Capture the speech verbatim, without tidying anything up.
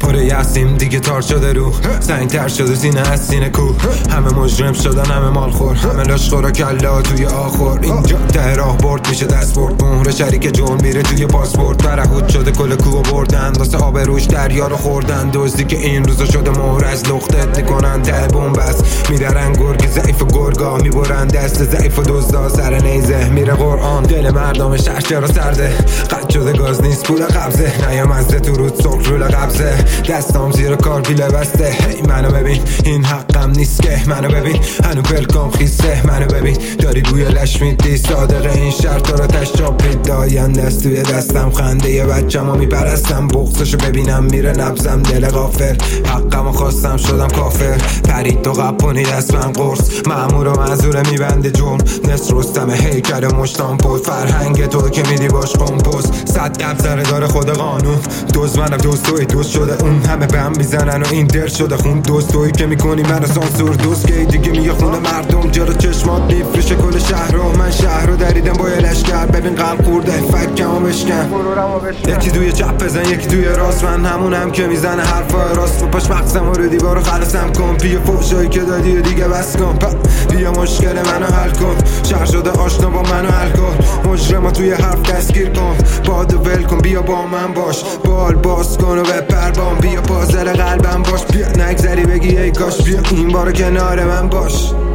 کره هستیم دیگه تار شده رو سنگ تر شده سینه از سینه کو همه مجرم شدن همه مال خور همه لاشخورا کلا توی آخر اینجا ته راه برد میشه دست برد مهر شریک جون میره توی پاسپورت برهود شده کل کوه بردن واسه آب روش دریا رو خوردن دزدی که این روزا شده مهر از لختت میکنن ته بومبس میدرن گرگ ضعیف گرگا میبرن دست ضعیف و دزدا سر نیزه میره قرآن دل مردم شهر چرا سرده قد شده گاز نیست پول قبضه نیا مزده تو رود سرخ رول قبضه دستام زیر کار پیله بسته هی منو ببین این حقم نیست که منو ببین هنو بلکام خیسته منو ببین داری بوی لش میدی صادق این شرط رو تشاپید داین دست توی دستم خنده یه بچم رو میپرستم بغضشو ببینم میره نبزم دل غافل حقم رو خواستم شدم کافر پرید تو قپونی دست من قرص مأمور و معذوره میبنده جون نصر رستم هیکل مشتان پود فرهنگ تو که میدی باش کمپوز صد دفتر داره خود قانون دوز منم دوز توی دوز شده اون همه بهم میزنن و این در شده خون دوز توی که میکنی منو سانسور دوز که دیگه میگه خونه مردم جلو چشمات میفروشه کل شهر رو من شهر رو دریدم با یه لشکر ببین قلب خورده فکمو بشکن یکی توی چپ بزن یکی توی راست من همونم که میزنه حرفای راست پاش مقصم رو دیوارو خلصم کن پی فوشایی که دادی و دیگه بس کن بیا مشکل منو حل کن شهر شده آشنا با منو حل کن مجرما توی حرف دستگیر کن بادو ول کن بیا با من باش بال باز کن و بپر بام بیا پازل قلبم باش بیا نگذری بگی ای کاش بیا این بار کنار من باش